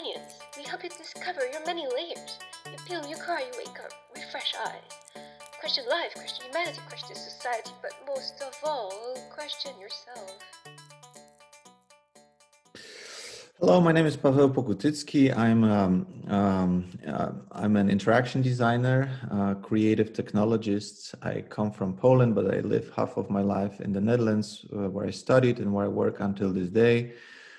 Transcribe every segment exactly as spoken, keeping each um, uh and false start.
Science. We help you discover your many layers. You peel your car, you wake up with fresh eyes. Question life, question humanity, question society, but most of all, question yourself. Hello, my name is Paweł Pokutycki. I'm um, um, uh, I'm an interaction designer, uh, creative technologist. I come from Poland, but I live half of my life in the Netherlands, uh, where I studied and where I work until this day.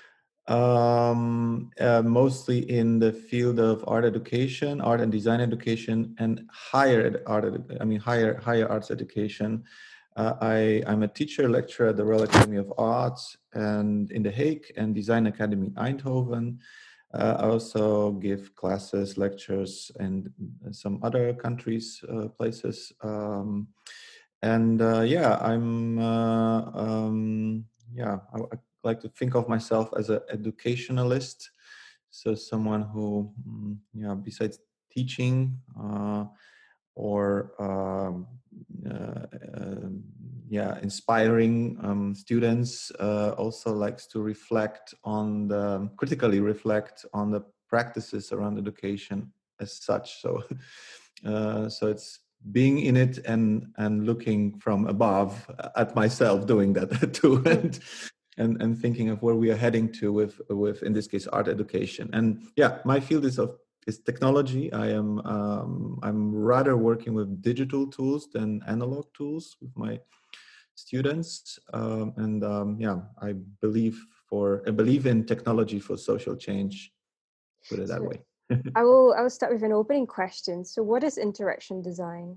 Um, uh, mostly in the field of art education, art and design education, and higher ed- art. Edu- I mean, higher higher arts education. Uh, I, I'm a teacher lecturer at the Royal Academy of Arts and in The Hague and Design Academy Eindhoven. Uh, I also give classes, lectures, and some other countries, uh, places. Um, and uh, yeah, I'm uh, um, yeah, I, I like to think of myself as an educationalist. So someone who, mm, yeah, besides teaching, uh, or um, uh, uh, yeah, inspiring um, students, uh, also likes to reflect on the critically reflect on the practices around education as such. So, uh, so it's being in it and and looking from above at myself doing that too, and and and thinking of where we are heading to with with in this case art education. And yeah, my field is of is technology. I am um, I'm rather working with digital tools than analog tools with my students, um, and um, yeah, I believe for I believe in technology for social change. Put it that So way. I will I will start with an opening question. So what is interaction design?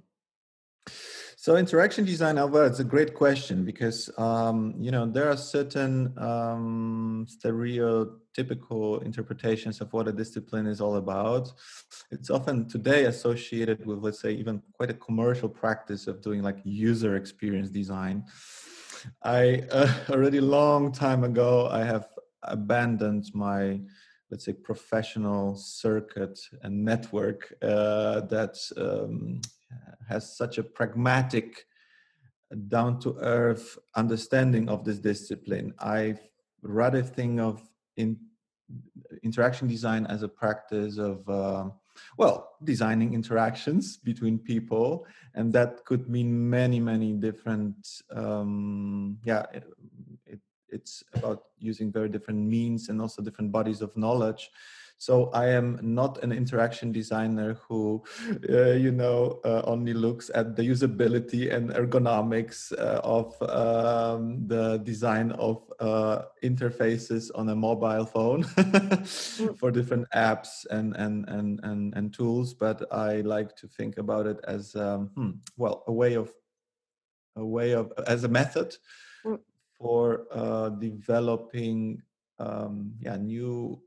So interaction design, Alva, it's a great question because um, you know there are certain um, stereotypical interpretations of what a discipline is all about. It's often today associated with, let's say, even quite a commercial practice of doing like user experience design. I uh, already long time ago I have abandoned my, let's say, professional circuit and network uh, that um, has such a pragmatic, down to earth understanding of this discipline. I rather think of in interaction design as a practice of uh, well, designing interactions between people, and that could mean many many different um, yeah it, it, it's about using very different means and also different bodies of knowledge. So I am not an interaction designer who, uh, you know, uh, only looks at the usability and ergonomics uh, of um, the design of uh, interfaces on a mobile phone Mm, for different apps and, and and and and tools. But I like to think about it as um, hmm, well a way of a way of as a method mm. for uh, developing um, yeah new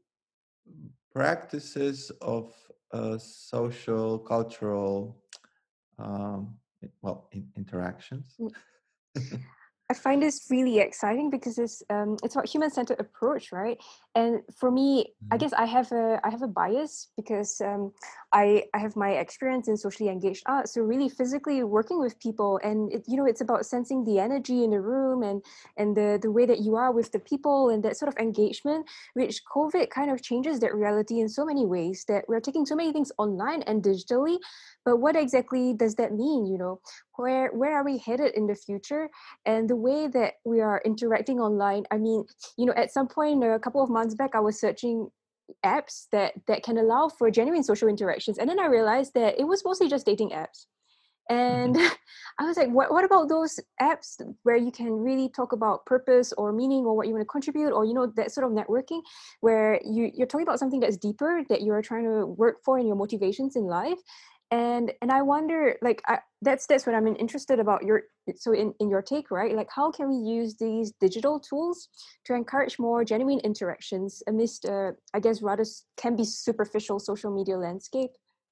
practices of uh, social, cultural, um, well, in, interactions. mm. I find this really exciting because it's um it's about human centered approach, right? And for me, I Mhm. guess I have a I have a bias because um I I have my experience in socially engaged art, so really physically working with people, and it, you know it's about sensing the energy in the room and and the the way that you are with the people and that sort of engagement, which COVID kind of changes that reality in so many ways that we're taking so many things online and digitally, but what exactly does that mean? You know, where where are we headed in the future? And the way that we are interacting online, I mean, you know at some point a couple of months back I was searching apps that that can allow for genuine social interactions, and then I realized that it was mostly just dating apps. And I was like, what, what about those apps where you can really talk about purpose or meaning or what you want to contribute, or you know that sort of networking where you, you're talking about something that's deeper that you're trying to work for in your motivations in life. And and I wonder, like, I, that's that's what I'm interested about your so in, in your take, right? Like, how can we use these digital tools to encourage more genuine interactions amidst uh, I guess rather s- can be superficial social media landscape?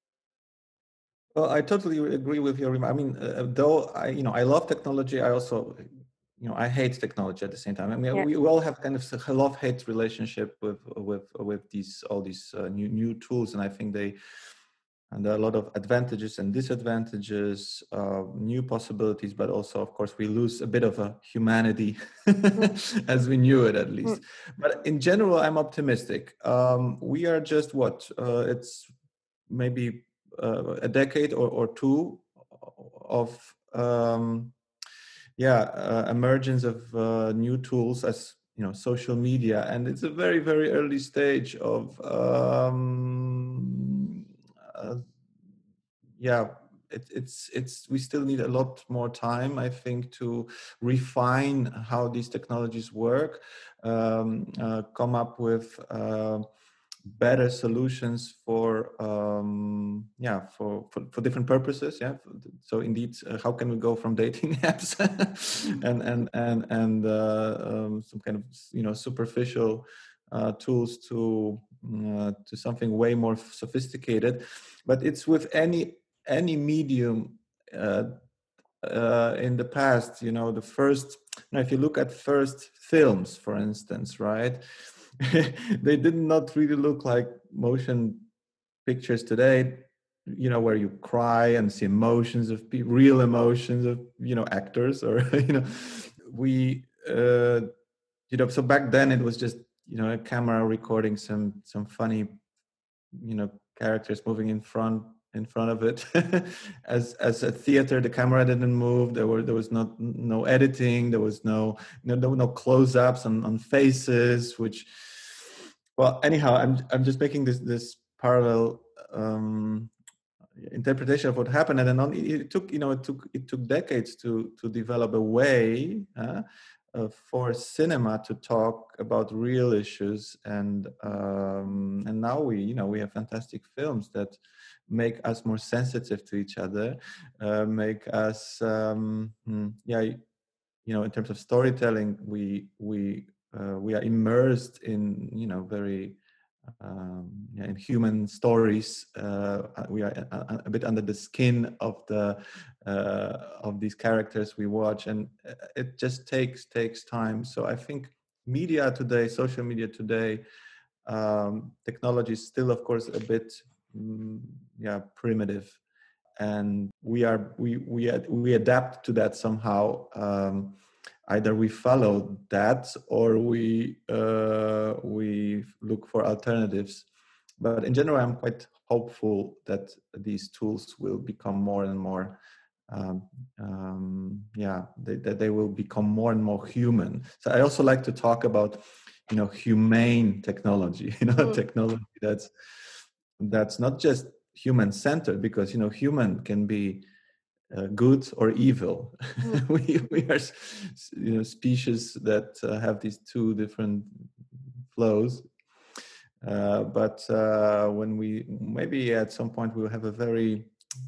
Well, I totally agree with your remark. I mean, uh, though I, you know, I love technology. I also, you know, I hate technology at the same time. I mean, Yeah. we, we all have kind of a love-hate relationship with with with these all these uh, new new tools, and I think they And there are a lot of advantages and disadvantages, uh, new possibilities, but also, of course, we lose a bit of a humanity as we knew it, at least. But in general, I'm optimistic. Um, we are just what? Uh, it's maybe uh, a decade or, or two of um, yeah uh, emergence of uh, new tools as you know social media, and it's a very very early stage of um, uh, yeah it, it's it's we still need a lot more time, I think, to refine how these technologies work, um, uh, come up with uh, better solutions for um yeah for, for for different purposes. Yeah, so indeed, uh, how can we go from dating apps and and and and uh, um, some kind of you know superficial uh, tools to uh, to something way more sophisticated. But it's with any any medium uh, uh, in the past, you know the first you know, if you look at first films, for instance, right, they did not really look like motion pictures today, you know, where you cry and see emotions of people, real emotions of, you know, actors or, you know, we, uh, you know, so back then it was just, you know, a camera recording some, some funny, you know, characters moving in front in front of it. as as a theater, the camera didn't move. There were there was not no editing. There was no no there were no close-ups on, on faces. Which, well, anyhow, I'm I'm just making this this parallel um, interpretation of what happened, and then on, it took you know it took it took decades to to develop a way uh, uh, for cinema to talk about real issues, and um, and now we you know we have fantastic films that make us more sensitive to each other, uh, make us um, hmm, yeah you know in terms of storytelling, we we uh, we are immersed in you know very um, yeah, in human stories. Uh, we are a, a bit under the skin of the uh, of these characters we watch, and it just takes takes time. So I think media today, social media today, um, technology is still, of course, a bit mm, yeah primitive, and we are we we ad- we adapt to that somehow. Um, either we follow that or we uh, we look for alternatives. But in general, I'm quite hopeful that these tools will become more and more um, um, yeah they, that they will become more and more human. So I also like to talk about you know humane technology, you know Mm. technology that's that's not just human centered, because you know human can be uh, good or evil. Mm. we, we are you know species that uh, have these two different flows, uh, but uh, when we maybe at some point we'll have a very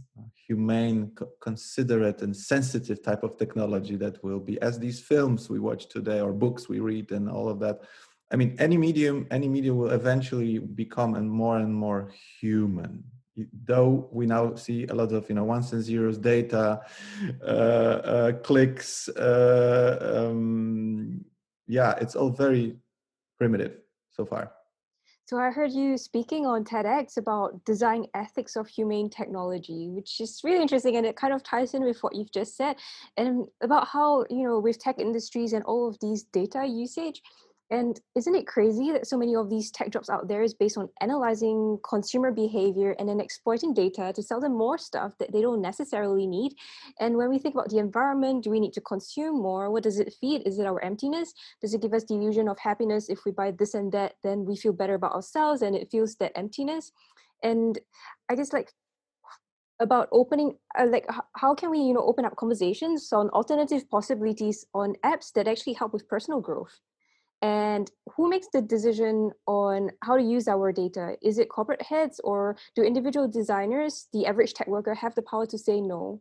humane, co- considerate and sensitive type of technology that will be as these films we watch today or books we read and all of that. I mean, any medium any medium will eventually become and more and more human, though we now see a lot of you know ones and zeros, data, uh, uh, clicks, uh, um, yeah, it's all very primitive so far. So I heard you speaking on TEDx about design ethics of humane technology, which is really interesting, and it kind of ties in with what you've just said, and about how, you know, with tech industries and all of these data usage. And isn't it crazy that so many of these tech jobs out there is based on analyzing consumer behavior and then exploiting data to sell them more stuff that they don't necessarily need? And when we think about the environment, do we need to consume more? What does it feed? Is it our emptiness? Does it give us the illusion of happiness? If we buy this and that, then we feel better about ourselves and it feels that emptiness. And I guess like about opening uh, like h- how can we you know open up conversations on alternative possibilities on apps that actually help with personal growth? And who makes the decision on how to use our data? Is it corporate heads, or do individual designers, the average tech worker, have the power to say no?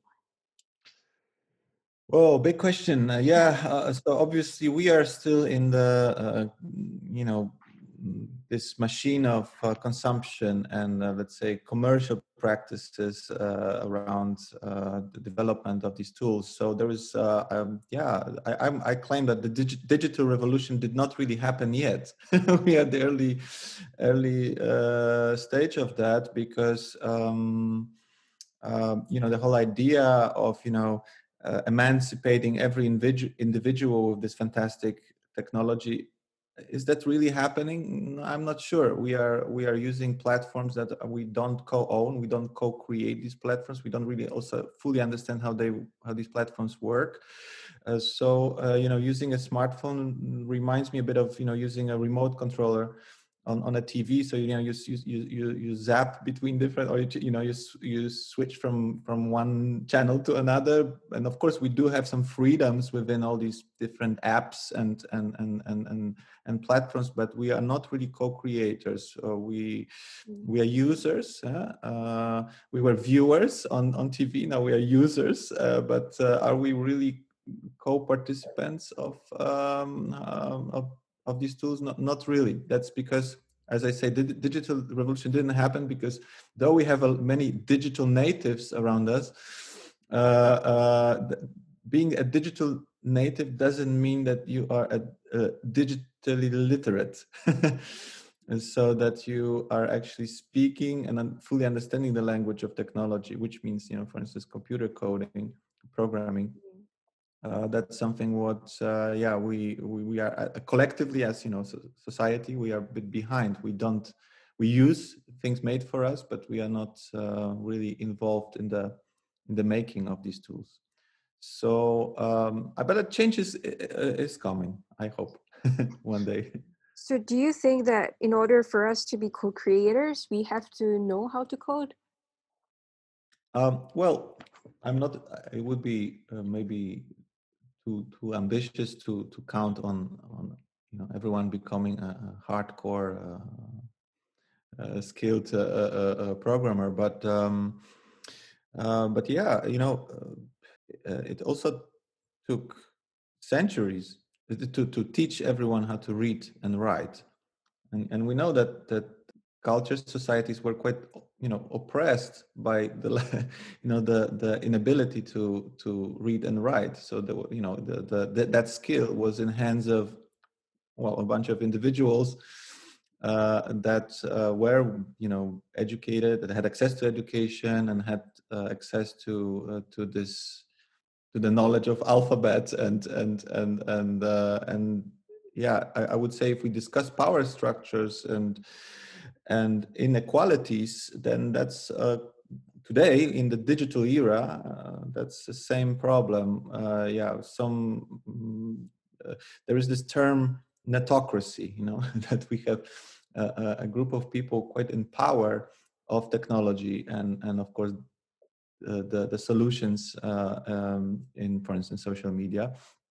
Oh, big question. Uh, yeah, uh, so obviously we are still in the, uh, you know, this machine of uh, consumption and uh, let's say commercial practices uh, around uh, the development of these tools. So there is, uh, um, yeah, I, I'm, I claim that the dig- digital revolution did not really happen yet. We are at the early, early uh, stage of that because, um, uh, you know, the whole idea of, you know, uh, emancipating every individu- individual with this fantastic technology, is that really happening? I'm not sure. We are we are using platforms that we don't co-own. We don't co-create these platforms. We don't really also fully understand how they how these platforms work. Uh, so uh, you know, using a smartphone reminds me a bit of, you know, using a remote controller on, on a T V. So you know, you you you you zap between different, or you, you know, you you switch from from one channel to another. And of course, we do have some freedoms within all these different apps and and and and and, and platforms, but we are not really co-creators. Uh, we we are users. Uh, uh, we were viewers on on T V. Now we are users. Uh, but uh, are we really co-participants of um, um, of of these tools? Not, not really. That's because, as I say, the digital revolution didn't happen because though we have a, many digital natives around us, uh, uh, being a digital native doesn't mean that you are a, a digitally literate. And so that you are actually speaking and fully understanding the language of technology, which means, you know, for instance, computer coding, programming. Uh, that's something what uh, yeah we, we we are uh, collectively, as you know, so society, we are a bit behind. We don't we use things made for us, but we are not uh, really involved in the in the making of these tools. So um, I bet a change is is coming, I hope. One day. So do you think that in order for us to be co-creators, we have to know how to code? Um, well, I'm not. It would be uh, maybe too too ambitious to to count on on you know everyone becoming a, a hardcore uh, uh, skilled uh, uh, uh, programmer, but um, uh, but yeah, you know, uh, uh, it also took centuries to to teach everyone how to read and write, and and we know that that cultures, societies were quite, you know, oppressed by the you know the the inability to to read and write. So the you know the, the, the that skill was in hands of, well, a bunch of individuals uh, that uh, were, you know, educated, that had access to education and had uh, access to uh, to this to the knowledge of alphabet and and and and uh, and yeah, I, I would say if we discuss power structures and and inequalities, then that's uh, today in the digital era, uh, that's the same problem. Uh, yeah, some mm, uh, there is this term netocracy, you know, that we have uh, a group of people quite in power of technology and and of course uh, the the solutions uh, um, in, for instance, social media,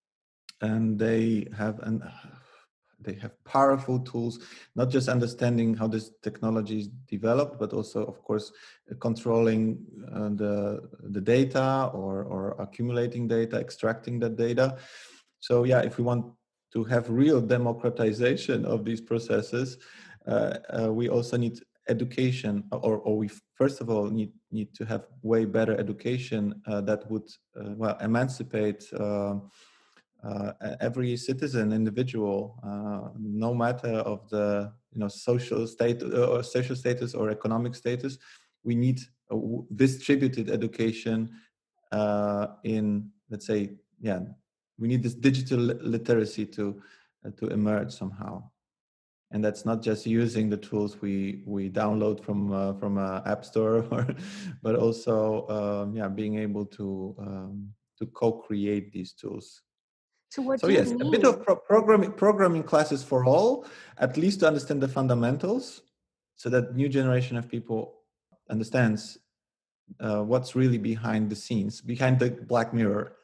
and they have an they have powerful tools, not just understanding how this technology is developed, but also, of course, controlling uh, the the data or or accumulating data, extracting that data. So yeah, if we want to have real democratization of these processes, uh, uh, we also need education, or, or we first of all need need to have way better education uh, that would uh, well emancipate uh, uh, every citizen, individual, uh, no matter of the, you know, social state or social status or economic status. We need a distributed education uh, in, let's say, yeah, we need this digital literacy to uh, to emerge somehow. And that's not just using the tools we we download from uh, from a app store, or, but also um, yeah, being able to um, to co-create these tools. So what So do you yes, a bit of mean? pro- programming programming classes for all, at least to understand the fundamentals, so that new generation of people understands uh, what's really behind the scenes, behind the Black Mirror.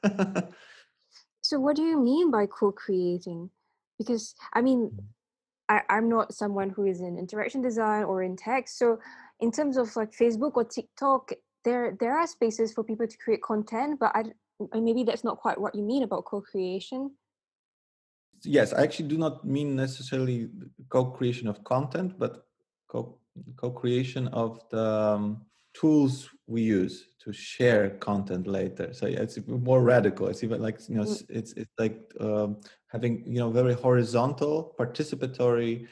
So what do you mean by co-creating? Because I mean, I, I'm not someone who is in interaction design or in tech. So in terms of like Facebook or TikTok, there there are spaces for people to create content, but I maybe that's not quite what you mean about co-creation. yes, I actually do not mean necessarily co-creation of content, but co- co-creation of the um, tools we use to share content later. So yeah, it's more radical. It's even like, you know, Mm. it's it's like um, having, you know, very horizontal, participatory,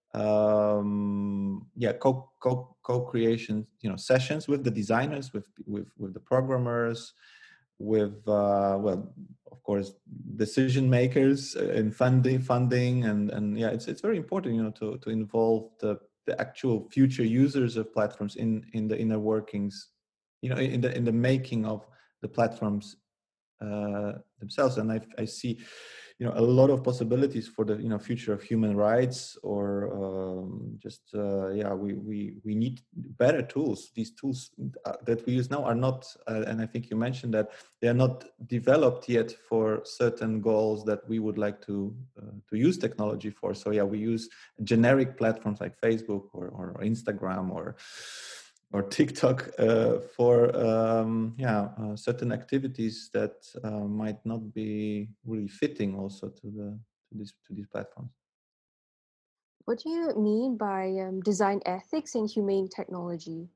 um, yeah, co co co-creation, you know, sessions with the designers, with with with the programmers, with uh, well, of course, decision makers in funding, funding, and and yeah, it's it's very important, you know, to to involve the the actual future users of platforms in in the inner workings, you know, in the in the making of the platforms uh, themselves. And I I see, you know, a lot of possibilities for the, you know, future of human rights, or um, just uh, yeah, we we we need better tools. These tools uh, that we use now are not, uh, and I think you mentioned that they are not developed yet for certain goals that we would like to uh, to use technology for. So yeah, we use generic platforms like Facebook or, or Instagram or or TikTok uh, for um, yeah uh, certain activities that uh, might not be really fitting also to the to these to these platforms. What do you mean by um, design ethics in humane technology?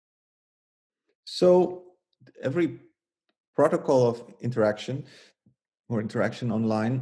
So every protocol of interaction or interaction online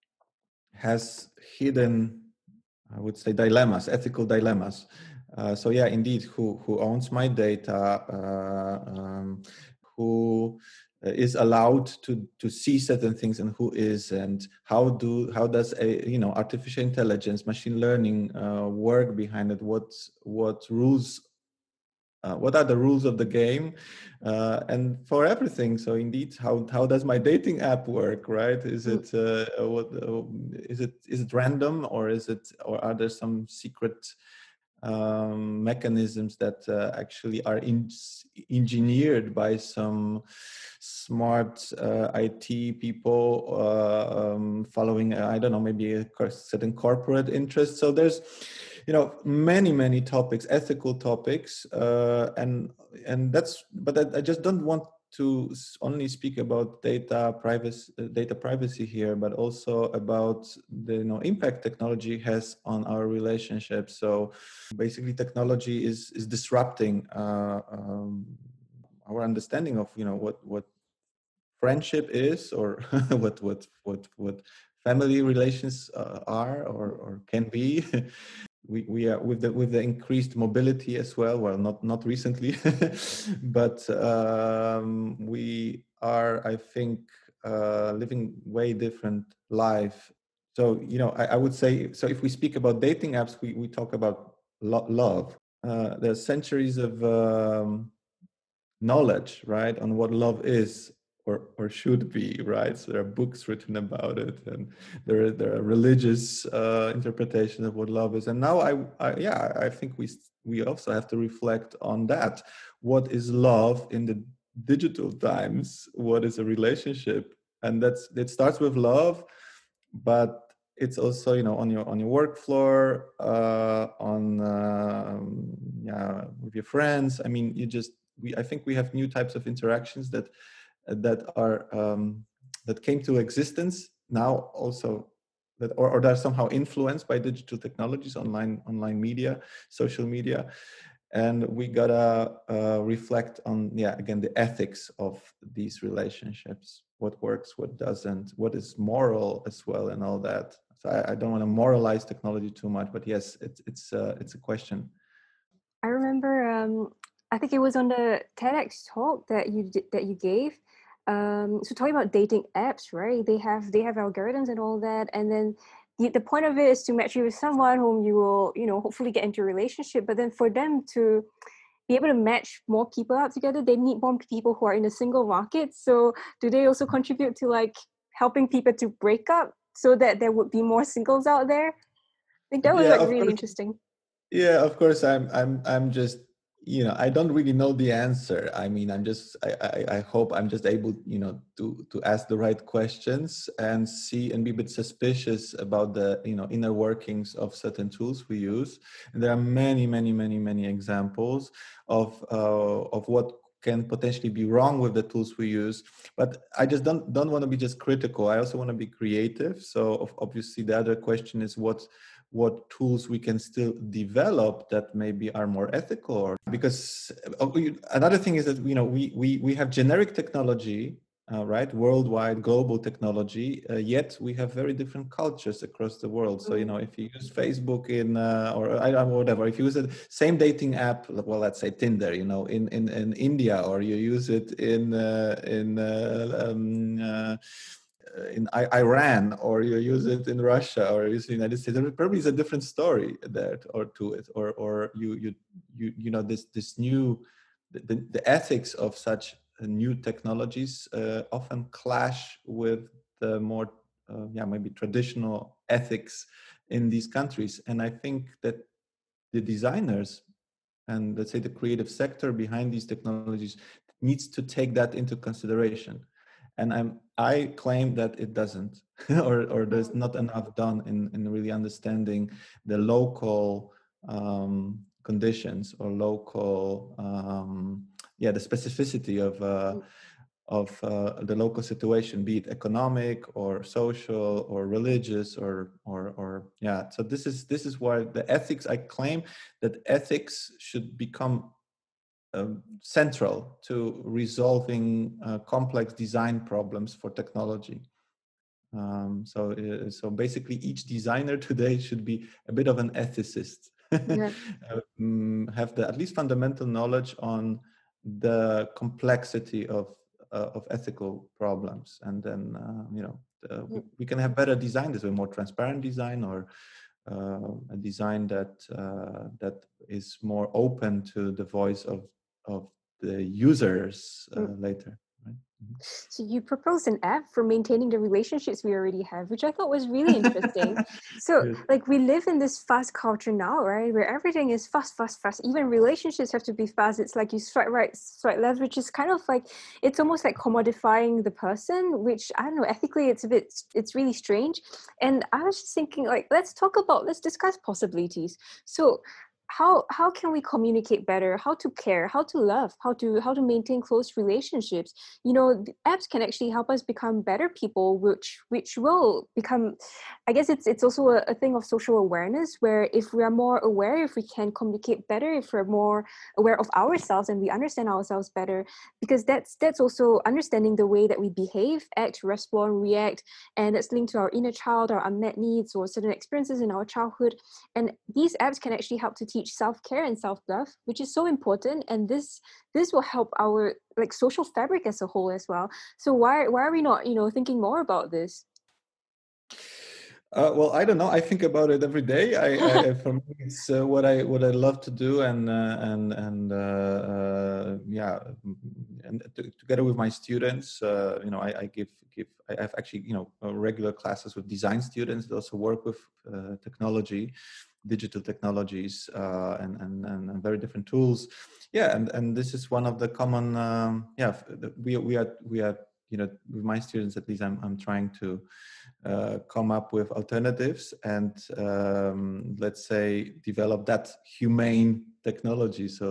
has hidden, I would say, dilemmas, ethical dilemmas. Uh, so yeah, indeed, who who owns my data? Uh, um, who uh, is allowed to to see certain things and who is, and how do how does a, you know, artificial intelligence, machine learning uh, work behind it? What what rules? Uh, what are the rules of the game, uh, and for everything? So indeed, how how does my dating app work? Right? Is Mm. it uh, what uh, is it is it random, or is it, or are there some secret um, mechanisms that uh, actually are in, engineered by some smart uh, I T people uh, um, following, uh, I don't know, maybe a certain corporate interest? So there's, you know, many many topics, ethical topics, uh, and and that's, but I, I just don't want to only speak about data privacy, uh, data privacy here, but also about the, you know, impact technology has on our relationships. So basically, technology is is disrupting uh, um, our understanding of, you know, what what friendship is, or what what what what family relations uh, are, or or can be. we we are with the with the increased mobility as well, well, not not recently, but um we are, I think, uh living way different life. So, you know, I, I would say, so if we speak about dating apps, we we talk about lo- love. Uh there's centuries of um knowledge, right, on what love is, or or should be, right? So there are books written about it, and there are, there are religious uh, interpretations of what love is. And now I, I yeah, I think we we also have to reflect on that. What is love in the digital times? What is a relationship? And that's, it starts with love, but it's also, you know, on your on your work floor, uh, on um, yeah, with your friends. I mean, you just we I think we have new types of interactions that that are um, that came to existence now also, that or, or that are somehow influenced by digital technologies, online online media, social media. And we gotta uh, reflect on, yeah, again, the ethics of these relationships, what works, what doesn't, what is moral as well, and all that. So I, I don't want to moralize technology too much, but yes, it's it's uh, it's a question. I remember, um, I think it was on the TEDx talk that you did, that you gave. Um, so talking about dating apps, right? They have they have algorithms and all that, and then the, the point of it is to match you with someone whom you will, you know, hopefully get into a relationship. But then for them to be able to match more people out together, they need more people who are in the single market. So do they also contribute to like helping people to break up so that there would be more singles out there? I think that was Yeah, like of really course. interesting. Yeah, of course. I'm I'm I'm just, you know, I don't really know the answer. I mean, I'm just I, I I hope I'm just able, you know, to to ask the right questions and see and be a bit suspicious about the, you know, inner workings of certain tools we use. And there are many, many, many, many examples of uh, of what can potentially be wrong with the tools we use, but I just don't don't want to be just critical. I also want to be creative. So obviously the other question is what what tools we can still develop that maybe are more ethical, or because another thing is that, you know, we we we have generic technology, uh, right, worldwide global technology, uh, yet we have very different cultures across the world. So, you know, if you use Facebook in uh, or I don't know, whatever, if you use the same dating app, well, let's say Tinder, you know, in in, in India, or you use it in uh, in uh, um, uh, in I- Iran, or you use it in Russia, or you use it in the United States, there probably is a different story there or to it, or or you you you you know, this this new the, the ethics of such new technologies uh, often clash with the more uh, yeah, maybe traditional ethics in these countries. And I think that the designers and, let's say, the creative sector behind these technologies needs to take that into consideration. And I'm I claim that it doesn't, or or there's not enough done in in really understanding the local um, conditions, or local um, yeah, the specificity of uh, of uh, the local situation, be it economic or social or religious, or or or yeah. So this is this is why the ethics, I claim that ethics should become um, central to resolving uh, complex design problems for technology. Um, so, uh, so basically, each designer today should be a bit of an ethicist, Yeah. um, have the at least fundamental knowledge on the complexity of uh, of ethical problems, and then uh, you know, uh, we, we can have better design this way, more transparent design, or uh, a design that uh, that is more open to the voice of of the users uh, later. Right? Mm-hmm. So you proposed an app for maintaining the relationships we already have, which I thought was really interesting. So, Yes. like, we live in this fast culture now, right? Where everything is fast, fast, fast. Even relationships have to be fast. It's like you swipe right, swipe left, which is kind of like, it's almost like commodifying the person, which I don't know, ethically, it's a bit, it's really strange. And I was just thinking, like, let's talk about, let's discuss possibilities. So, how how can we communicate better, how to care, how to love, how to how to maintain close relationships? You know, the apps can actually help us become better people, which which will become, I guess it's it's also a, a thing of social awareness, where if we are more aware, if we can communicate better, if we're more aware of ourselves and we understand ourselves better, because that's that's also understanding the way that we behave, act, respond, react, and that's linked to our inner child, our unmet needs, or certain experiences in our childhood. And these apps can actually help to teach self-care and self-love, which is so important. And this this will help our like social fabric as a whole as well. So why why are we not, you know, thinking more about this? Uh, well, I don't know. I think about it every day. I, I for me, it's uh, what I what I love to do, and uh, and and uh, uh, yeah, and t- together with my students, uh, you know, I, I give give. I have actually, you know, uh, regular classes with design students that also work with uh, technology, digital technologies, uh, and, and and and very different tools. Yeah, and and this is one of the common. Um, yeah, we we are we are you know, with my students at least, I'm I'm trying to uh, come up with alternatives, and um, let's say develop that humane technology. So,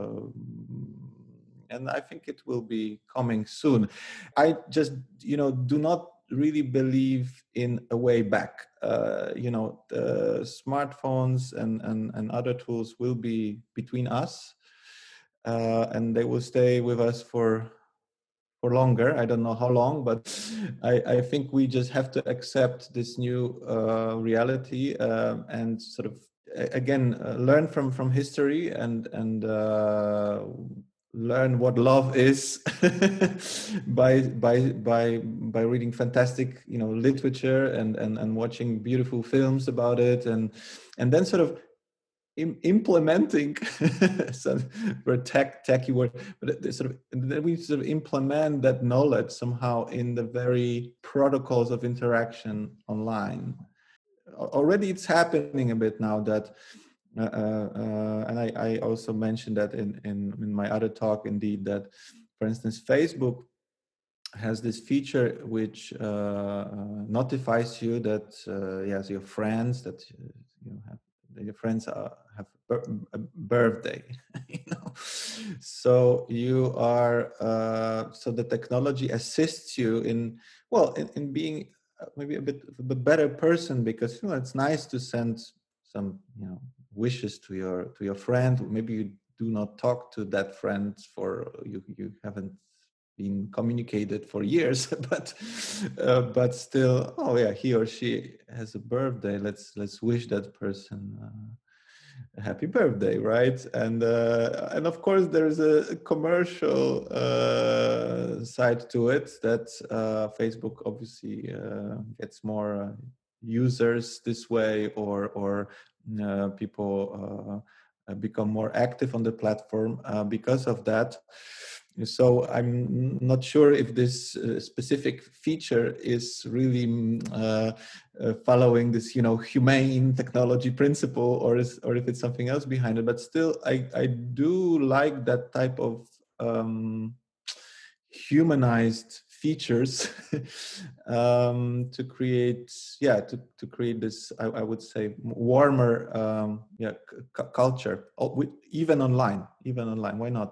uh, and I think it will be coming soon. I just, you know, do not really believe in a way back. Uh, you know, the smartphones and, and, and other tools will be between us, uh, and they will stay with us for for longer. I don't know how long, but I, I think we just have to accept this new uh, reality, um, and sort of again uh, learn from from history, and and uh, learn what love is by by by by reading fantastic, you know, literature, and and and watching beautiful films about it, and and then sort of implementing some for tech techy word, but sort of then we sort of implement that knowledge somehow in the very protocols of interaction online. Already it's happening a bit now that uh, uh, and I, I also mentioned that in, in in my other talk, indeed, that for instance Facebook has this feature which uh, uh, notifies you that uh, yes, your friends that uh, you know have your friends are, have a birthday, you know, So you are, uh, so the technology assists you in, well, in, in being uh, maybe a bit of a better person, because, you know, it's nice to send some, you know, wishes to your to your friend. Maybe you do not talk to that friend for, you you haven't been communicated for years, but uh, but still, oh yeah, he or she has a birthday, let's let's wish that person uh, a happy birthday, right? And uh, and of course there's a commercial uh, side to it, that uh, Facebook obviously uh, gets more uh, users this way, or or uh, people uh, become more active on the platform uh, because of that. So I'm not sure if this uh, specific feature is really mm, uh, uh, following this, you know, humane technology principle, or is, or if it's something else behind it. But still, I I do like that type of um, humanized features um, to create, yeah, to, to create this, I, I would say, warmer, um, yeah, c- culture, oh, with, even online, even online. Why not?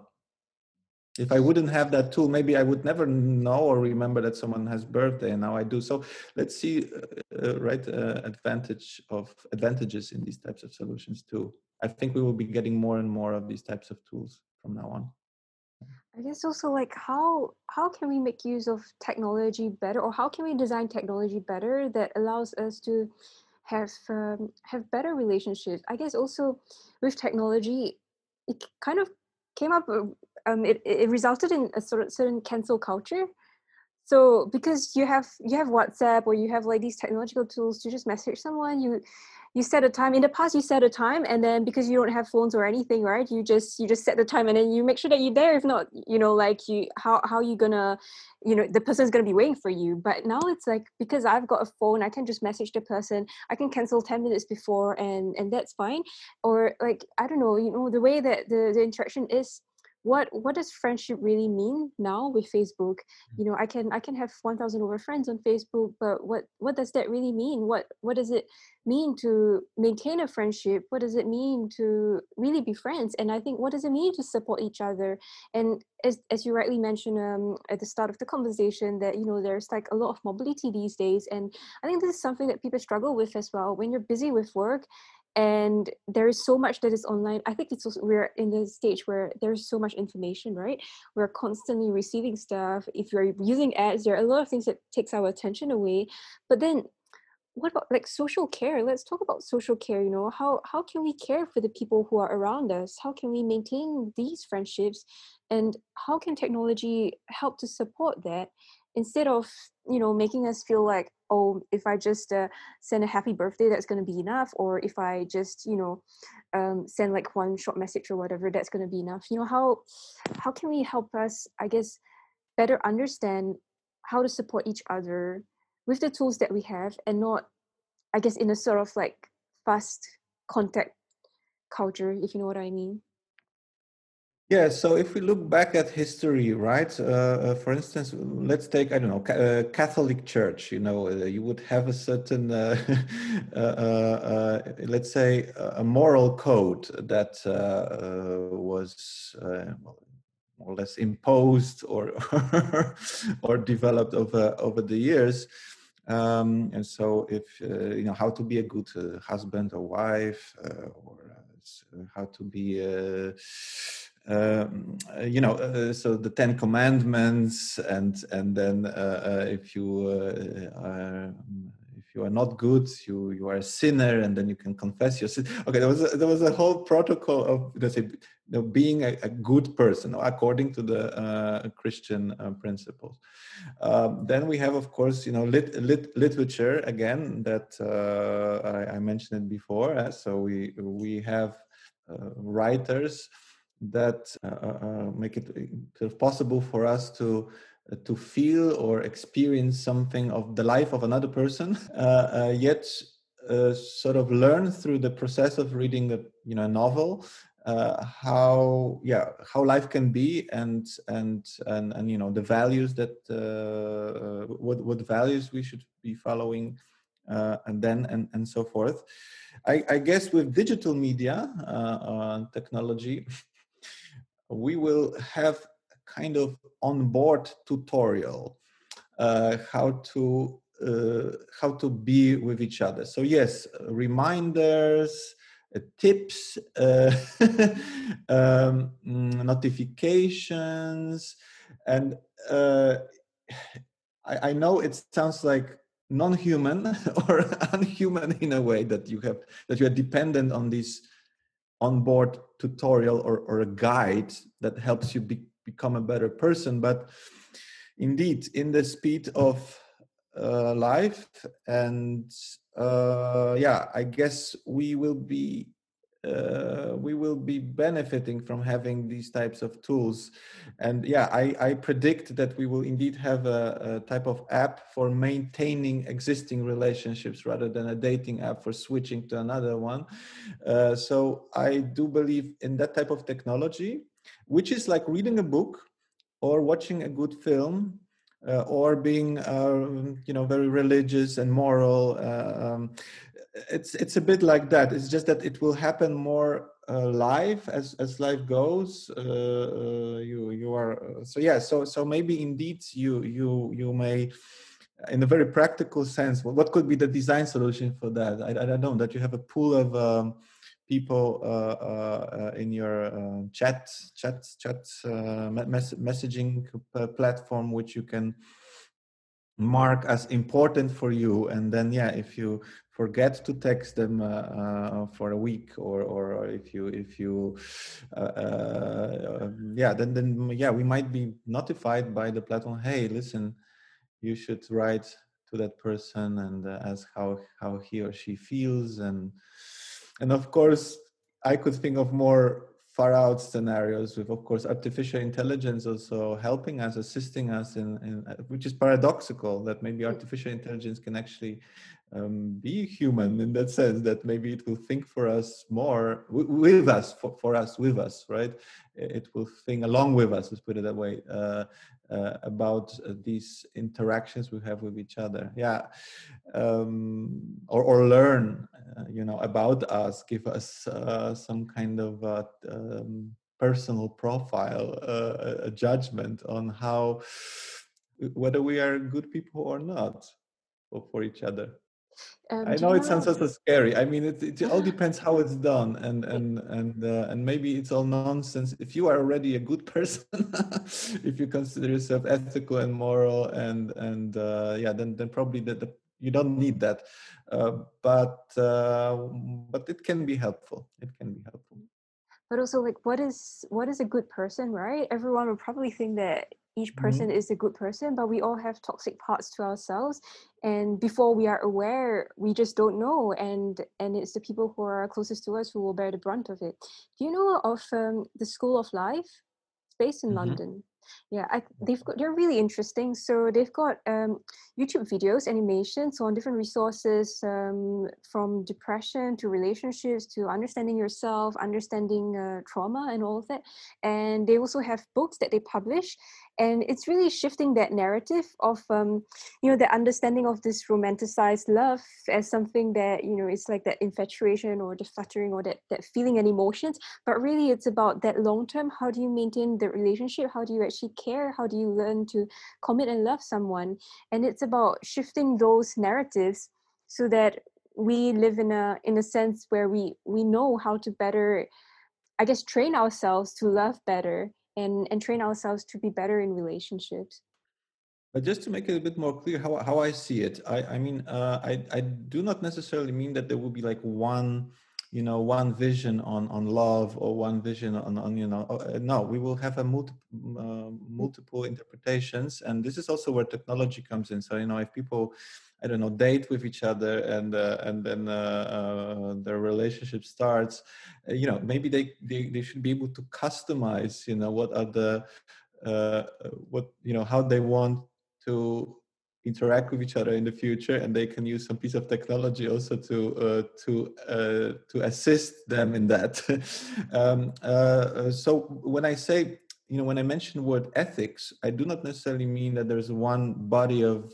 If I wouldn't have that tool, maybe I would never know or remember that someone has birthday, and now I do. So let's see, uh, uh, right, uh, advantage of advantages in these types of solutions too. I think we will be getting more and more of these types of tools from now on. I guess also, like, how how can we make use of technology better, or how can we design technology better that allows us to have um, have better relationships? I guess also with technology, it kind of came up. uh, Um, it it resulted in a sort of certain cancel culture. So because you have you have WhatsApp, or you have like these technological tools to just message someone, you you set a time. In the past, you set a time, and then because you don't have phones or anything, right? You just you just set the time, and then you make sure that you're there. If not, you know, like you how how you gonna, you know, the person's gonna be waiting for you. But now it's like, because I've got a phone, I can just message the person. I can cancel ten minutes before, and and that's fine. Or like, I don't know, you know, the way that the the interaction is. What what does friendship really mean now with Facebook? You know, i can i can have one thousand over friends on Facebook, but what what does that really mean? what what does it mean to maintain a friendship? What does it mean to really be friends? And I think, what does it mean to support each other? And as, as you rightly mentioned, um, at the start of the conversation, that, you know, there's like a lot of mobility these days, and I think this is something that people struggle with as well. When you're busy with work and there is so much that is online, I think it's also, we're in the stage where there's so much information, right? We're constantly receiving stuff. If you're using ads, there are a lot of things that takes our attention away. But then what about like social care? Let's talk about social care. You know, how how can we care for the people who are around us? How can we maintain these friendships? And how can technology help to support that, instead of, you know, making us feel like, oh, if I just uh, send a happy birthday, that's going to be enough, or if I just, you know, um, send like one short message or whatever, that's going to be enough. You know, how how can we help us, I guess, better understand how to support each other with the tools that we have, and not, I guess, in a sort of like fast contact culture, if you know what I mean. Yeah, so if we look back at history, right? Uh, uh, for instance, let's take, I don't know, ca- uh, Catholic Church. You know, uh, you would have a certain, uh, uh, uh, uh, let's say, a moral code that uh, uh, was uh, well, more or less imposed, or or developed over over the years. Um, and so, if uh, you know how to be a good uh, husband or wife, uh, or uh, how to be. Uh, um, uh, you know, uh, so the Ten Commandments, and and then uh, uh, if you uh, are, if you are not good, you you are a sinner, and then you can confess your sin. Okay, there was a, there was a whole protocol of, let's say, you know, being a, a good person according to the uh, Christian uh, principles. Um, then we have, of course, you know, lit, lit, literature again, that uh, I, I mentioned it before. Uh, so we we have uh, writers that uh, uh, make it uh, possible for us to uh, to feel or experience something of the life of another person, uh, uh, yet uh, sort of learn through the process of reading a, you know, a novel, uh, how yeah how life can be, and and and and you know, the values that uh, what what values we should be following, uh, and then and and so forth. I, I guess with digital media uh, uh, technology, we will have kind of on-board tutorial uh, how to uh, how to be with each other. So yes, reminders, uh, tips, uh, um, mm, notifications, and uh, I, I know it sounds like non-human or unhuman in a way that you have that you are dependent on this onboard tutorial or, or a guide that helps you be, become a better person. But indeed, in the speed of uh, life, and uh, yeah, I guess we will be uh, we will be benefiting from having these types of tools. And yeah, I, I predict that we will indeed have a, a type of app for maintaining existing relationships rather than a dating app for switching to another one. Uh, so I do believe in that type of technology, which is like reading a book or watching a good film, uh, or being, uh, you know, very religious and moral. Uh, um, it's it's a bit like that. It's just that it will happen more uh, live as as life goes. Uh, uh, you you are uh, so yeah. So so maybe indeed you you you may, in a very practical sense, what, what could be the design solution for that? I, I don't know, that you have a pool of um, people uh, uh, in your uh, chat chat chat uh, mes- messaging platform, which you can mark as important for you, and then yeah, if you forget to text them uh, uh, for a week, or or if you if you uh, uh, yeah, then then yeah, we might be notified by the platform, hey, listen, you should write to that person and uh, ask how how he or she feels. and and of course I could think of more far out scenarios with, of course, artificial intelligence also helping us, assisting us in, in uh, which is paradoxical, that maybe artificial intelligence can actually um, be human, in that sense that maybe it will think for us more, w- with us, for, for us, with us, right? It will think along with us, let's put it that way, uh, uh, about uh, these interactions we have with each other. Yeah. Um, or, or learn, uh, you know, about us, give us uh, some kind of uh, um, personal profile, uh, a judgment on how, whether we are good people or not for, for each other. Um, I do you know it sounds wanna? also scary. I mean, it, it all depends how it's done, and and and uh, and maybe it's all nonsense. If you are already a good person, if you consider yourself ethical and moral, and and uh, yeah, then then probably that the, you don't need that. Uh, but uh, but it can be helpful. It can be helpful. But also, like, what is what is a good person, right? Everyone will probably think that each person Mm-hmm. is a good person, but we all have toxic parts to ourselves, and before we are aware, we just don't know, and and it's the people who are closest to us who will bear the brunt of it. Do you know of um, the School of Life? It's based in Mm-hmm. London. Yeah, I, they've got they're really interesting. So they've got um, YouTube videos, animations on different resources, um, from depression to relationships to understanding yourself, understanding uh, trauma, and all of that. And they also have books that they publish, and it's really shifting that narrative of um, you know, the understanding of this romanticized love as something that, you know, it's like that infatuation or the fluttering or that that feeling and emotions, but really it's about that long term. How do you maintain the relationship? How do you actually care? How do you learn to commit and love someone? And it's about shifting those narratives so that we live in a in a sense where we we know how to better, I guess, train ourselves to love better, and and train ourselves to be better in relationships. But just to make it a bit more clear how, how I see it, I, I mean, uh, I, I do not necessarily mean that there will be like one, you know, one vision on, on love, or one vision on, on you know, uh, no, we will have a multi, uh, multiple interpretations. And this is also where technology comes in. So, you know, if people, I don't know, date with each other, and uh, and then uh, uh, their relationship starts, uh, you know, maybe they, they, they should be able to customize, you know, what are the, uh, what, you know, how they want to interact with each other in the future, and they can use some piece of technology also to uh, to uh, to assist them in that. um, uh, so when I say, you know, when I mention the word ethics, I do not necessarily mean that there's one body of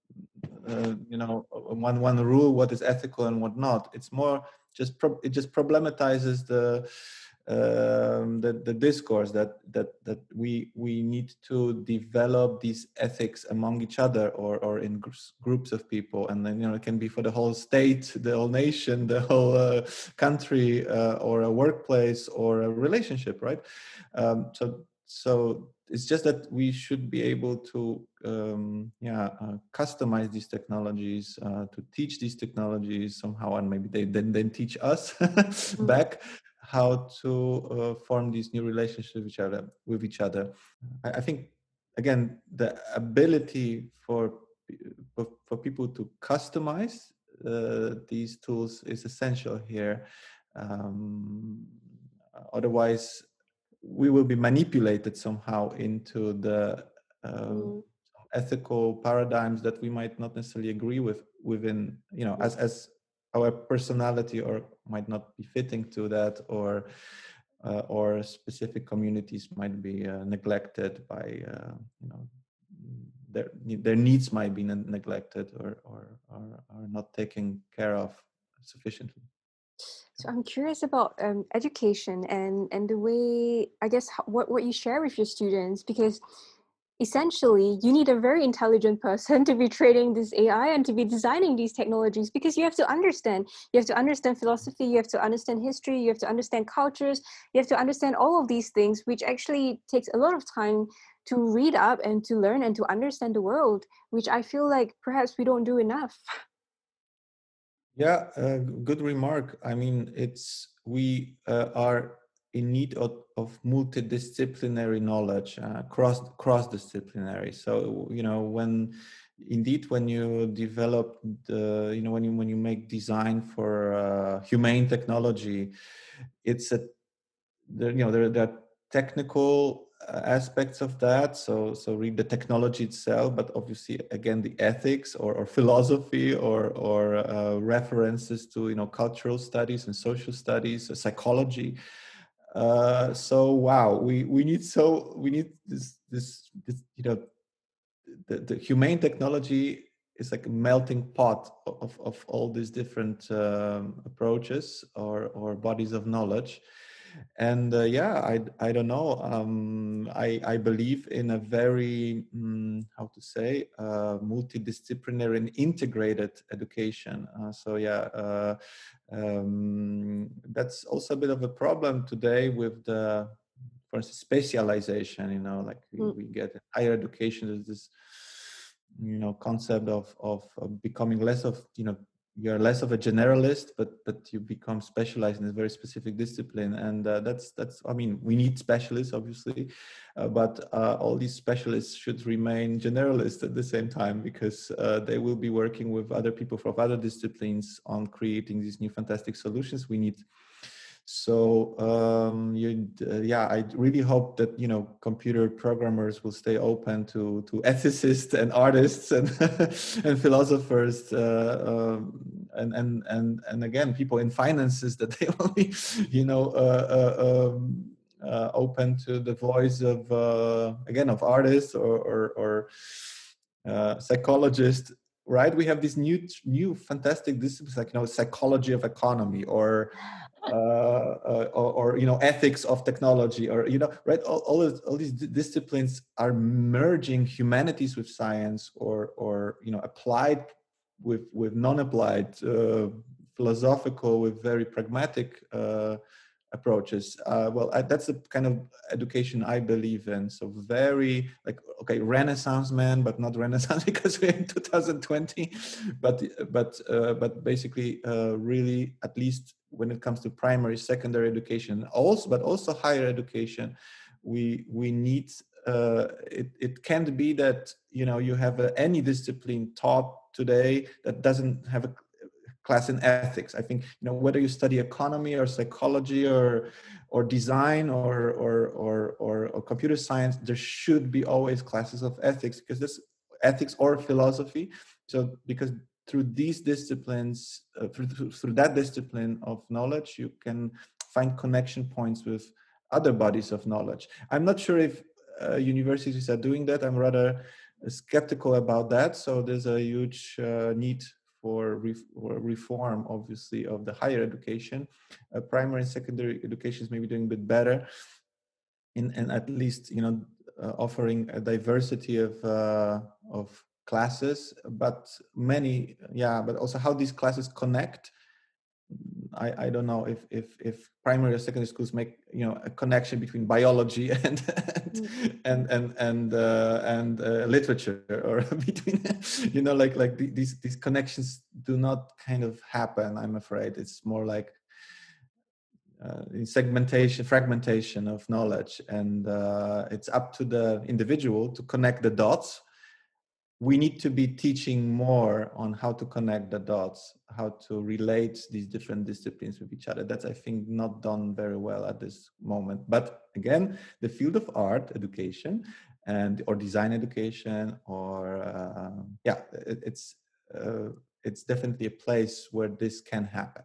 uh, you know, one one rule what is ethical and what not. It's more just pro- it just problematizes the um, the, the discourse that that that we we need to develop these ethics among each other, or or in groups, groups of people, and then, you know, it can be for the whole state, the whole nation, the whole uh, country, uh, or a workplace, or a relationship, right? Um, so so it's just that we should be able to um, yeah uh, customize these technologies, uh, to teach these technologies somehow, and maybe they then then teach us Mm. back how to uh, form these new relationships with each other. With each other, I, I think again the ability for for, for people to customize uh, these tools is essential here. Um, otherwise, we will be manipulated somehow into the um, Mm. ethical paradigms that we might not necessarily agree with within, you know, as as our personality, or might not be fitting to that, or uh, or specific communities might be uh, neglected by uh, you know, their their needs might be ne- neglected, or, or or are not taken care of sufficiently. So I'm curious about um, education and and the way, I guess, ho- what what you share with your students, because essentially you need a very intelligent person to be training this A I and to be designing these technologies, because you have to understand you have to understand philosophy, you have to understand history, you have to understand cultures, you have to understand all of these things, which actually takes a lot of time to read up and to learn and to understand the world, which I feel like perhaps we don't do enough. Yeah, uh, good remark. I mean, it's we uh, are in need of, of multidisciplinary knowledge, uh, cross cross disciplinary. So, you know, when indeed when you develop the, you know, when you when you make design for uh, humane technology, it's a there, you know, there, there are technical uh, aspects of that. So, so read the technology itself, but obviously, again, the ethics, or, or philosophy, or or uh, references to, you know, cultural studies and social studies, uh, psychology. Uh, so, wow, we we need so we need this this, this you know, the, the humane technology is like a melting pot of, of all these different um, approaches, or, or bodies of knowledge. And uh, yeah, I, I don't know. Um, I, I believe in a very, um, how to say, uh, multidisciplinary and integrated education. Uh, so yeah, uh, um, that's also a bit of a problem today with the, for instance, specialization. You know, like we, Mm. we get in higher education, there's this, you know, concept of of uh, becoming less of, you know, you're less of a generalist, but but you become specialized in a very specific discipline. And uh, that's that's I mean, we need specialists, obviously, uh, but uh, all these specialists should remain generalists at the same time, because uh, they will be working with other people from other disciplines on creating these new fantastic solutions we need. So um, you, uh, yeah, I really hope that, you know, computer programmers will stay open to to ethicists and artists and and philosophers, uh, um, and and and and again, people in finances, that they will be, you know, uh, uh, um, uh, open to the voice of uh, again, of artists, or or, or uh, psychologists. Right? We have these new new fantastic disciplines, like, you know, psychology of economy, or uh, uh, or, or, you know, ethics of technology, or, you know, right, all, all, this, all these d- disciplines are merging humanities with science, or or you know, applied with with non-applied, uh, philosophical with very pragmatic uh, approaches. Uh, well, I, that's the kind of education I believe in. So very, like, okay, Renaissance man, but not Renaissance because we're in two thousand twenty. But but uh, but basically, uh, really, at least when it comes to primary, secondary education, also, but also higher education, we we need. Uh, it it can't be that, you know, you have a, any discipline taught today that doesn't have a class in ethics. I think, you know, whether you study economy or psychology, or or design, or or or or, or computer science, there should be always classes of ethics, because this ethics or philosophy. So because through these disciplines, uh, through, through through that discipline of knowledge, you can find connection points with other bodies of knowledge. I'm not sure if uh, universities are doing that. I'm rather skeptical about that. So there's a huge uh, need for, re- for reform, obviously, of the higher education. Uh, primary and secondary education is maybe doing a bit better in, and at least, you know, uh, offering a diversity of uh, of classes, but many, yeah, but also how these classes connect. I, I don't know if, if if primary or secondary schools make, you know, a connection between biology and and and and and, uh, and uh, literature, or between, you know, like like the, these these connections do not kind of happen. I'm afraid it's more like uh, in segmentation, fragmentation of knowledge, and uh, it's up to the individual to connect the dots. We need to be teaching more on how to connect the dots, how to relate these different disciplines with each other. That's, I think, not done very well at this moment. But again, the field of art education and or design education, or uh, yeah, it, it's uh, it's definitely a place where this can happen.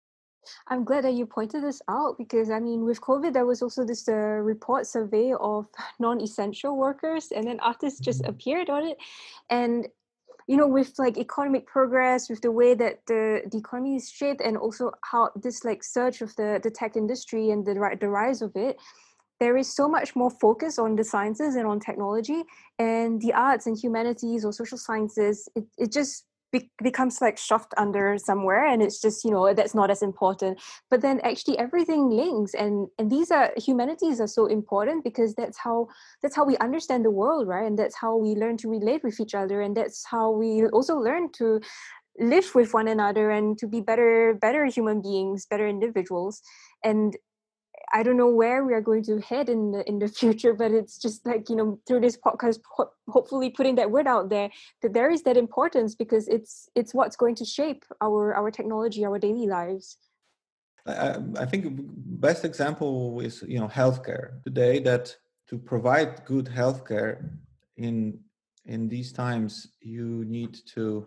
I'm glad that you pointed this out, because I mean, with COVID, there was also this uh, report survey of non-essential workers, and then artists just appeared on it. And you know, with like economic progress, with the way that the, the economy is shaped, and also how this like surge of the, the tech industry and the, ri- the rise of it, there is so much more focus on the sciences and on technology, and the arts and humanities or social sciences, it, it just be- becomes like shoved under somewhere, and it's just, you know, that's not as important. But then actually everything links, and and these are humanities are so important, because that's how that's how we understand the world, right? And that's how we learn to relate with each other, and that's how we also learn to live with one another and to be better better human beings, better individuals. And I don't know where we are going to head in the in the future, but it's just like, you know, through this podcast, ho- hopefully putting that word out there, that there is that importance, because it's it's what's going to shape our our technology, our daily lives. I, I think best example is, you know, healthcare today. That to provide good healthcare in in these times, you need to.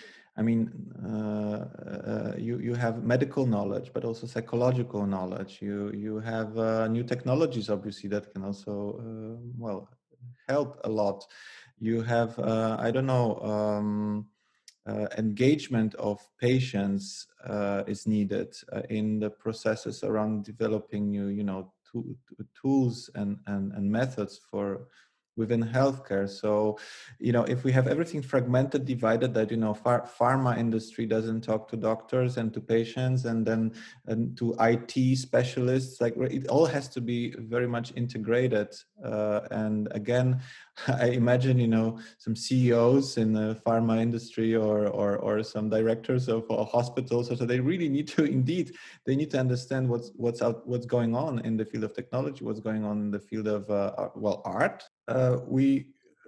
I mean, uh, uh, you you have medical knowledge, but also psychological knowledge. You you have uh, new technologies, obviously, that can also uh, well help a lot. You have uh, I don't know. Um, uh, engagement of patients uh, is needed uh, in the processes around developing new, you know, to, to tools and, and, and methods for within healthcare. So, you know, if we have everything fragmented, divided, that, you know, phar- pharma industry doesn't talk to doctors and to patients, and then and to I T specialists, like it all has to be very much integrated. Uh, and again, I imagine, you know, some C E Os in the pharma industry, or or, or some directors of uh, hospitals, so they really need to, indeed, they need to understand what's what's out, what's going on in the field of technology, what's going on in the field of uh, well, art. Uh, we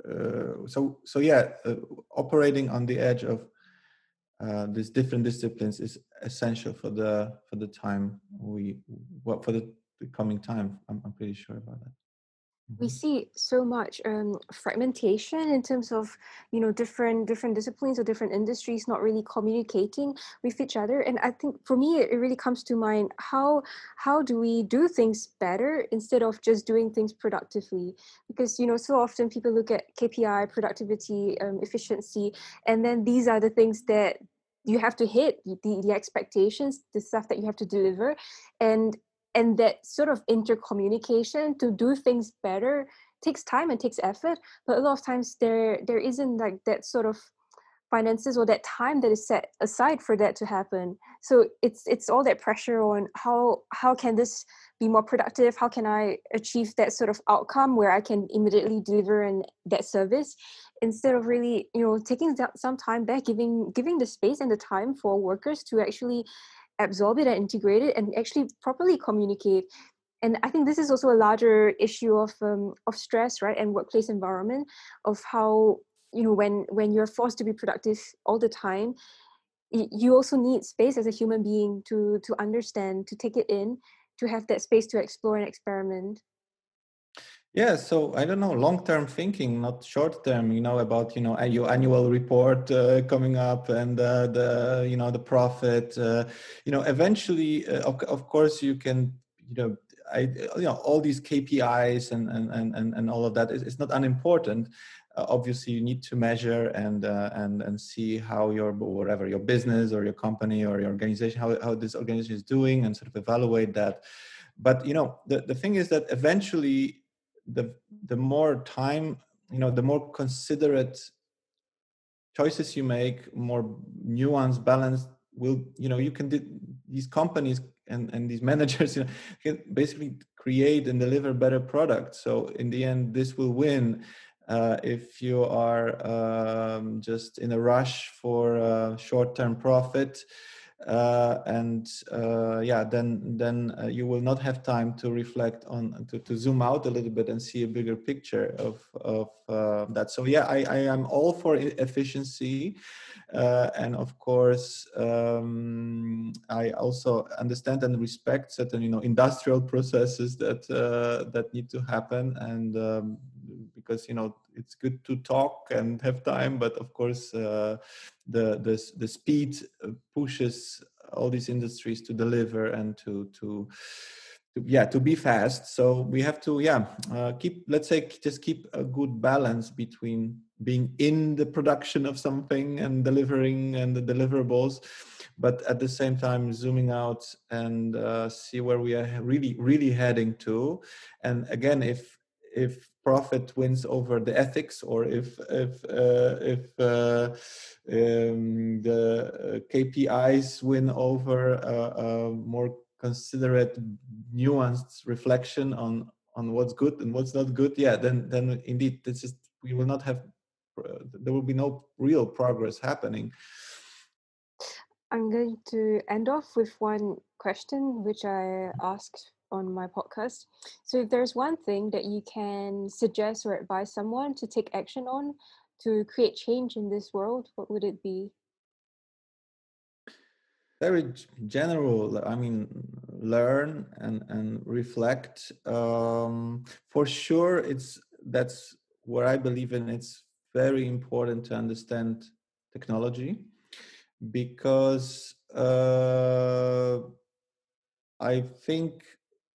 uh, so so yeah, uh, operating on the edge of uh, these different disciplines is essential for the for the time we well, for the, the coming time. I'm, I'm pretty sure about that. We see so much um, fragmentation in terms of, you know, different different disciplines or different industries not really communicating with each other. And I think for me, it really comes to mind, how how do we do things better instead of just doing things productively? Because, you know, so often people look at K P I, productivity, um, efficiency, and then these are the things that you have to hit, the, the expectations, the stuff that you have to deliver. And and that sort of intercommunication to do things better takes time and takes effort, but a lot of times there there isn't like that sort of finances or that time that is set aside for that to happen. So it's it's all that pressure on how how can this be more productive, how can I achieve that sort of outcome where I can immediately deliver in that service, instead of really, you know, taking some time back, giving giving the space and the time for workers to actually absorb it and integrate it and actually properly communicate. And I think this is also a larger issue of um, of stress, right, and workplace environment, of how, you know, when when you're forced to be productive all the time, y- you also need space as a human being to to understand, to take it in, to have that space to explore and experiment. Yeah, so I don't know, long-term thinking, not short-term, you know, about, you know, a- your annual report uh, coming up, and uh, the, you know, the profit, uh, you know, eventually, uh, of, of course, you can, you know, I, you know, all these K P Is and, and, and, and all of that is, is not unimportant. uh, obviously you need to measure and uh, and and see how your whatever your business or your company or your organization, how, how this organization is doing, and sort of evaluate that. But you know, the, the thing is that eventually the the more time, you know, the more considerate choices you make, more nuanced, balanced will, you know, you can do, these companies and, and these managers, you know, can basically create and deliver better products. So in the end, this will win. Uh, if you are um, just in a rush for uh, short-term profit, uh, and uh, yeah, then then uh, you will not have time to reflect on to, to zoom out a little bit and see a bigger picture of of uh, that. So yeah, I, I am all for e- efficiency, uh, and of course um, I also understand and respect certain, you know, industrial processes that uh, that need to happen, and um, because, you know, it's good to talk and have time, but of course uh, the the the speed pushes all these industries to deliver and to to, to yeah to be fast. So we have to yeah uh, keep, let's say, just keep a good balance between being in the production of something and delivering and the deliverables, but at the same time zooming out and uh, see where we are really really heading to. And again, if if profit wins over the ethics, or if if uh, if uh, um, the uh, K P Is win over a, a more considerate, nuanced reflection on on what's good and what's not good, yeah, then then indeed this is, we will not have, uh, there will be no real progress happening. I'm going to end off with one question which I asked on my podcast. So, if there's one thing that you can suggest or advise someone to take action on to create change in this world, what would it be? Very general, I mean, learn and and reflect. Um, for sure, it's that's where I believe in. It's very important to understand technology, because uh, I think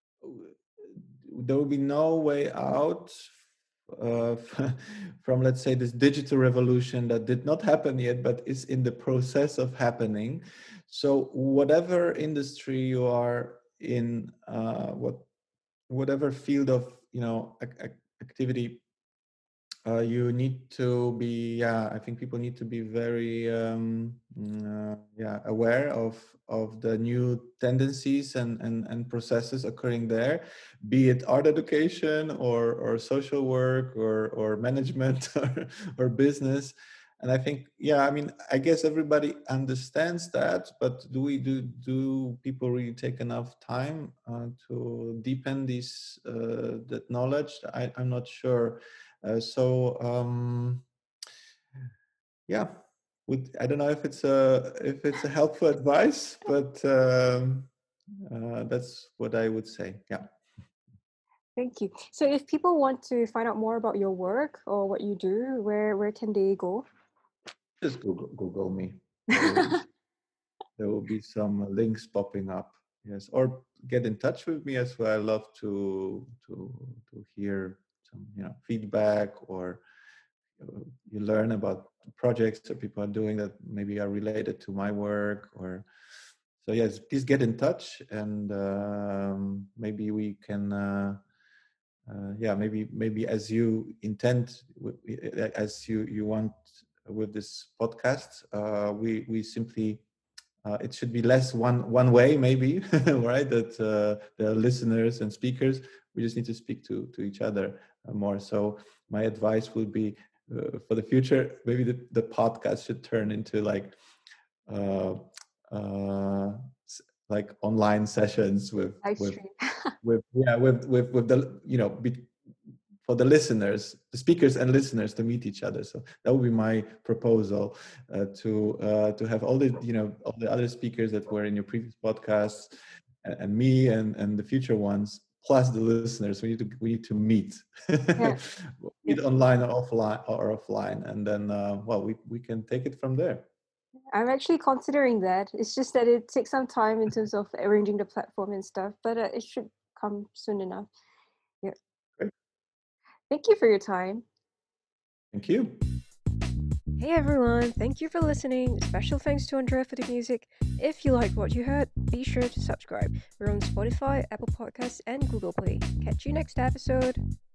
there will be no way out uh, from, let's say, this digital revolution that did not happen yet, but is in the process of happening. So whatever industry you are in, uh, what whatever field of, you know, ac- ac- activity, uh, you need to be, yeah, I think people need to be very um, mm, uh, yeah aware of of the new tendencies and, and and processes occurring there, be it art education or or social work or or management or, or business. And I think, yeah, I mean, I guess everybody understands that, but do we do do people really take enough time uh, to deepen this uh, that knowledge? I, I'm not sure. Uh, so um, yeah, would, I don't know if it's a if it's a helpful advice, but um, uh, that's what I would say. Yeah, Thank you. So, if people want to find out more about your work or what you do, where where can they go? just Google Google me. There will be there will be some links popping up. Yes, or get in touch with me as well. I love to to to hear some, you know, feedback, or uh, you learn about projects that people are doing that maybe are related to my work. Or so yes, please get in touch, and um, maybe we can uh, uh, yeah maybe maybe as you intend, w- w- as you you want with this podcast, uh, we we simply uh, it should be less one one way, maybe, right? That uh, the listeners and speakers, we just need to speak to to each other uh, more. So my advice would be, uh, for the future, maybe the, the podcast should turn into like uh, uh, s- like online sessions with Live with stream. with yeah with with with the, you know, be, for the listeners, the speakers and listeners, to meet each other. So that would be my proposal, uh, to uh, to have all the, you know, all the other speakers that were in your previous podcasts, and, and me and and the future ones, plus the listeners. We need to we need to meet, Yeah. meet Yeah. online or offline or offline, and then uh, well, we we can take it from there. I'm actually considering that. It's just that it takes some time in terms of arranging the platform and stuff, but uh, it should come soon enough. Yeah. Great. Thank you for your time. Thank you. Hey everyone, thank you for listening. Special thanks to Andrea for the music. If you liked what you heard, be sure to subscribe. We're on Spotify, Apple Podcasts, and Google Play. Catch you next episode.